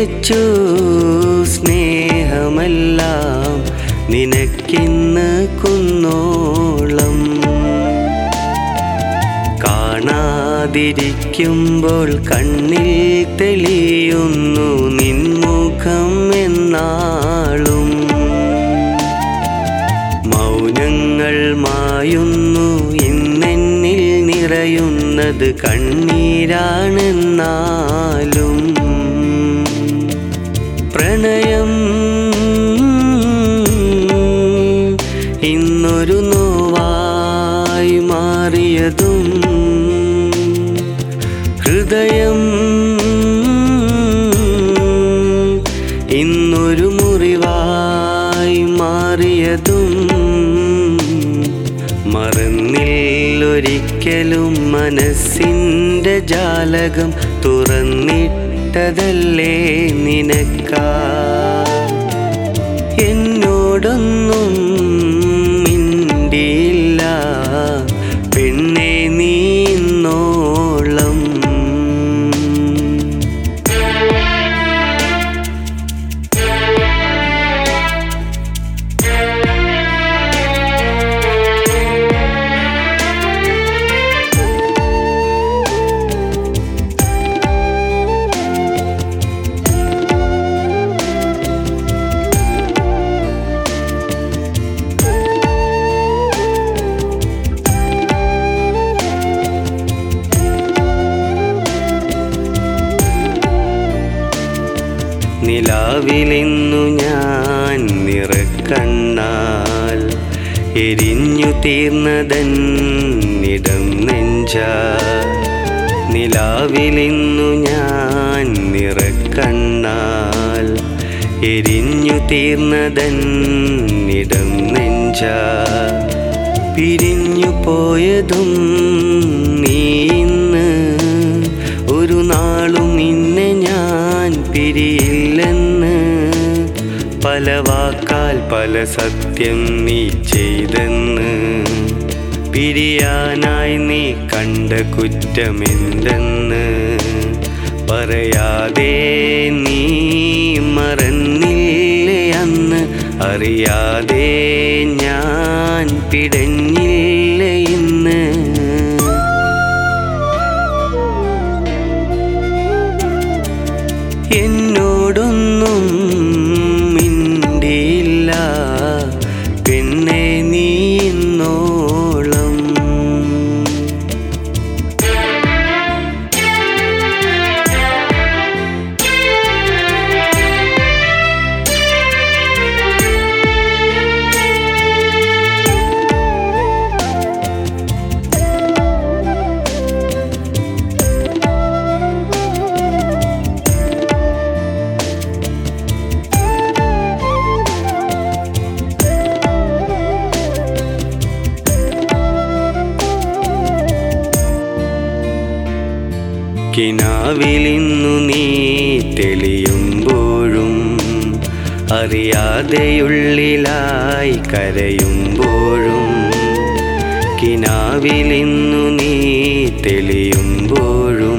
കൂട്ടിവച്ചു സ്നേഹമെല്ലാം നിനക്കിന്ന് കുന്നോളം. കാണാതിരിക്കുമ്പോൾ കണ്ണിൽ തെളിയുന്നു നിൻമുഖം എന്നാളും. മൗനങ്ങൾ മായുന്നു ഇന്നെന്നിൽ നിറയുന്നത് കണ്ണീരാണെന്നാലും. പ്രണയം ഇന്നൊരു നോവായി മാറിയതും ഹൃദയം ഇന്നൊരു മുറിവായി മാറിയതും മറന്നില്ലൊരിക്കലും മനസ്സിൻ്റെ ജാലകം തുറന്നിട്ടതല്ലേ നിനക്കാ. എന്നോടൊന്നും മിണ്ടിയില്ല പെണ്ണേ നീ ഇന്നോളം. നിലാവിലിന്നു ഞാൻ നിറക്കണ്ണാൽ എരിഞ്ഞു തീർന്നതന്നിടം നെഞ്ച. നിലാവിലിന്നു ഞാൻ നിറക്കണ്ണാൽ എരിഞ്ഞു തീർന്നതന്നിടം നെഞ്ച. പിരിഞ്ഞു പോയതും നീ ഇന്ന് ഒരു നാളും നിന്നെ ഞാൻ പിരിയില്ലെന്ന്. പല വാക്കാൽ പല സത്യം നീ ചെയ്തെന്ന്. പിരിയാനായി നീ കണ്ട കുറ്റമെന്തെന്ന് പറയാതെ നീ മറന്നില്ലേ അന്ന്. അറിയാതെ ഞാൻ പിടഞ്ഞില്ല ഇന്ന്. എന്നോടൊന്നും മിണ്ടിയില്ല പെണ്ണേ നീ ഇന്നോളം. കിനാവിലിന്നു നീ തെളിയുമ്പോഴും അറിയാതെയുള്ളിലായി കരയുമ്പോഴും. കിനാവിലിന്നു നീ തെളിയുമ്പോഴും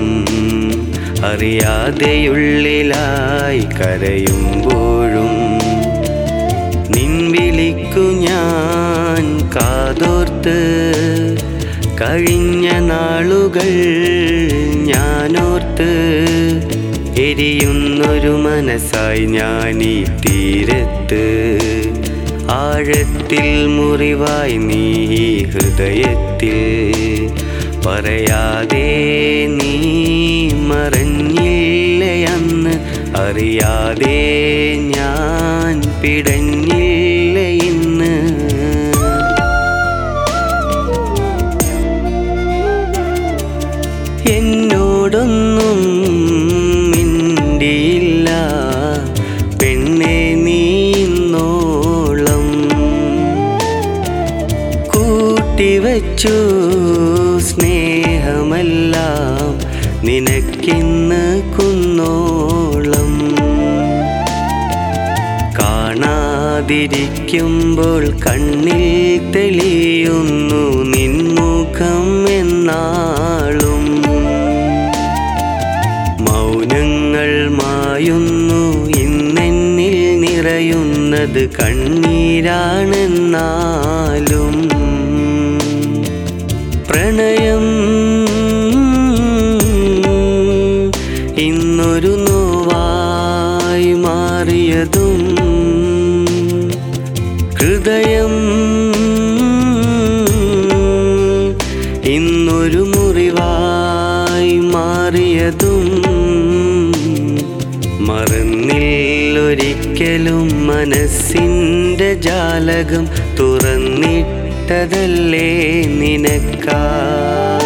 അറിയാതെയുള്ളിലായി കരയുമ്പോഴും. നിൻ വിളിക്കു ഞാൻ കാതോർത്ത് കഴിഞ്ഞ നാളുകൾ ഞാനോർത്ത്. എരിയുന്നൊരു മനസ്സായി ഞാനീ തീരത്ത്. ആഴത്തിൽ മുറിവായി നീ ഹൃദയത്തിൽ. പറയാതെ നീ മറഞ്ഞില്ല അന്ന്. അറിയാതെ ഞാൻ പിടഞ്ഞില്ല ഇന്ന്. എന്നോടൊന്നും മിണ്ടിയില്ല പെണ്ണേ നീ ഇന്നോളം. കൂട്ടിവച്ചു സ്നേഹമെല്ലാം നിനക്കിന്ന് കുന്നോളം. കാണാതിരിക്കുമ്പോൾ കണ്ണിൽ തെളിയുന്നു നിൻമുഖം എന്നാളും. മൗനങ്ങൾ മായുന്നു വീഴുന്നത് കണ്ണീരാണെന്നാലും പ്രണയം ഇന്നൊരു നോവായി മാറിയതും ഹൃദയം ഇന്നൊരു മുറിവായി മാറിയതും മറന്നില്ലൊരിക്കലും മനസ്സിൻ്റെ ജാലകം തുറന്നിട്ടതല്ലേ നിനക്കാ